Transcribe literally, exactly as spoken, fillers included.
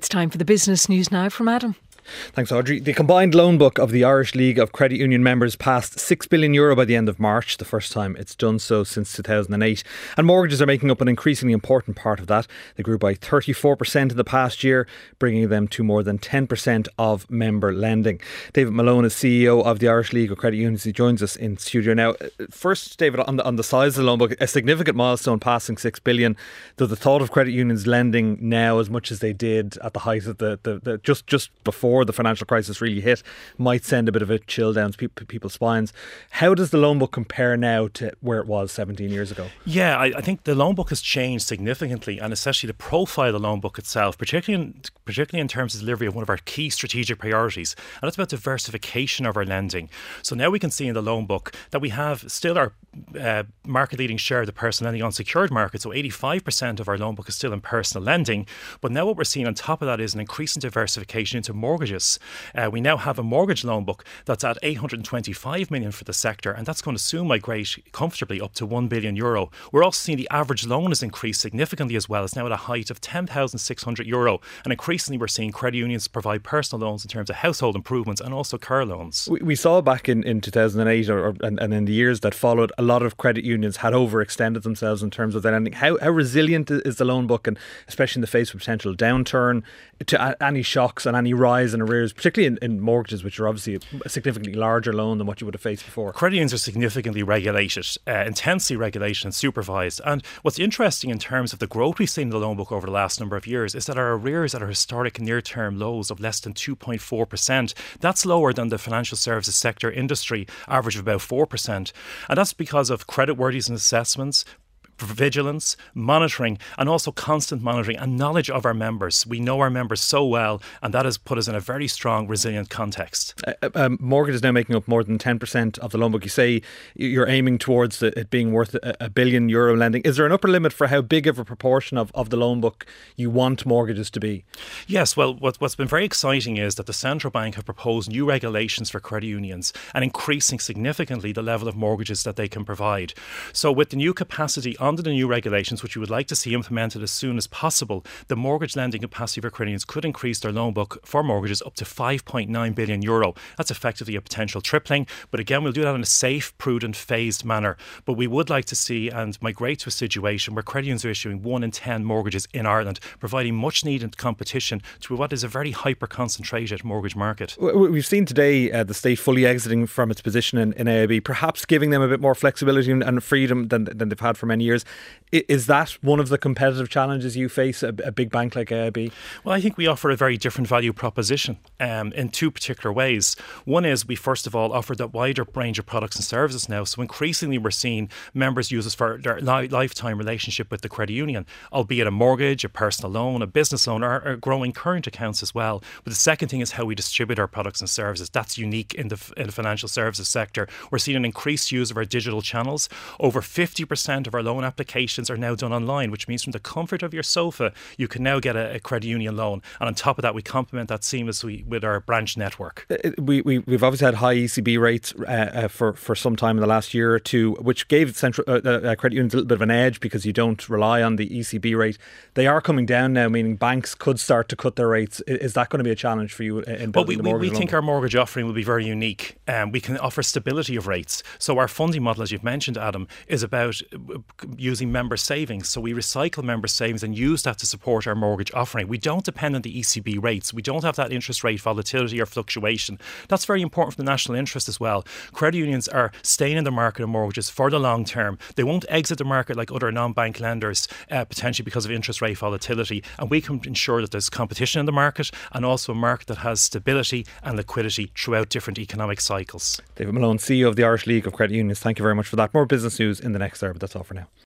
It's time for the business news now from Adam. Thanks, Audrey. The combined loan book of the Irish League of Credit Union members passed six billion euro by the end of March, the first time it's done so since two thousand eight. And mortgages are making up an increasingly important part of that. They grew by thirty-four percent in the past year, bringing them to more than ten percent of member lending. David Malone is C E O of the Irish League of Credit Unions. He joins us in studio now. First, David, on the, on the size of the loan book, a significant milestone passing six billion. Though the thought of credit unions lending now as much as they did at the height of the, the, the just, just before the financial crisis really hit might send a bit of a chill down pe- people's spines. How does the loan book compare now to where it was seventeen years ago? Yeah, I, I think the loan book has changed significantly, and especially the profile of the loan book itself, particularly in, particularly in terms of delivery of one of our key strategic priorities, and that's about diversification of our lending. So now we can see in the loan book that we have still our uh, market leading share of the personal lending unsecured market, so eighty-five percent of our loan book is still in personal lending, but now what we're seeing on top of that is an increasing diversification into mortgages. Uh, we now have a mortgage loan book that's at eight hundred twenty-five million for the sector, and that's going to soon migrate comfortably up to one billion euro. We're also seeing the average loan has increased significantly as well. It's now at a height of ten thousand six hundred euro, and increasingly we're seeing credit unions provide personal loans in terms of household improvements and also car loans. We, we saw back in, in two thousand eight or, or and, and in the years that followed, a lot of credit unions had overextended themselves in terms of their lending. How, how resilient is the loan book, and especially in the face of potential downturn, to a, any shocks and any rise in arrears, particularly in, in mortgages, which are obviously a significantly larger loan than what you would have faced before? Credit unions are significantly regulated, uh, intensely regulated and supervised. And what's interesting in terms of the growth we've seen in the loan book over the last number of years is that our arrears at our historic near-term lows of less than two point four percent. That's lower than the financial services sector industry average of about four percent. And that's because of creditworthiness assessments, vigilance, monitoring, and also constant monitoring and knowledge of our members. We know our members so well, and that has put us in a very strong, resilient context. Uh, um, mortgage is now making up more than ten percent of the loan book. You say you're aiming towards it being worth a, a billion euro lending. Is there an upper limit for how big of a proportion of, of the loan book you want mortgages to be? Yes, well, what, what's been very exciting is that the Central Bank have proposed new regulations for credit unions and increasing significantly the level of mortgages that they can provide. So with the new capacity under the new regulations, which we would like to see implemented as soon as possible, the mortgage lending capacity for credit unions could increase their loan book for mortgages up to five point nine billion euro. That's effectively a potential tripling. But again, we'll do that in a safe, prudent, phased manner. But we would like to see and migrate to a situation where credit unions are issuing one in ten mortgages in Ireland, providing much needed competition to what is a very hyper-concentrated mortgage market. We've seen today uh, the state fully exiting from its position in, in A I B, perhaps giving them a bit more flexibility and, and freedom than, than they've had for many years. Is that one of the competitive challenges you face, a, a big bank like A I B? Well, I think we offer a very different value proposition um, in two particular ways. One is we first of all offer that wider range of products and services now. So increasingly we're seeing members use us for their li- lifetime relationship with the credit union, albeit a mortgage, a personal loan, a business loan, or, or growing current accounts as well. But the second thing is how we distribute our products and services. That's unique in the, in the financial services sector. We're seeing an increased use of our digital channels. Over fifty percent of our loan applications are now done online, which means from the comfort of your sofa you can now get a, a credit union loan, and on top of that we complement that seamlessly with our branch network. Uh, we, we, we've obviously had high E C B rates uh, uh, for, for some time in the last year or two, which gave central uh, uh, credit unions a little bit of an edge because you don't rely on the E C B rate. They are coming down now, meaning banks could start to cut their rates. Is that going to be a challenge for you in building well, we, the mortgage we, we think loan? Our mortgage offering will be very unique. Um, we can offer stability of rates. So our funding model, as you've mentioned, Adam, is about using member savings. So we recycle member savings and use that to support our mortgage offering. We don't depend on the E C B rates. We don't have that interest rate volatility or fluctuation. That's very important for the national interest as well. Credit unions are staying in the market of mortgages for the long term. They won't exit the market like other non-bank lenders, uh, potentially because of interest rate volatility. And we can ensure that there's competition in the market and also a market that has stability and liquidity throughout different economic cycles. David Malone, C E O of the Irish League of Credit Unions, thank you very much for that. More business news in the next hour, but that's all for now.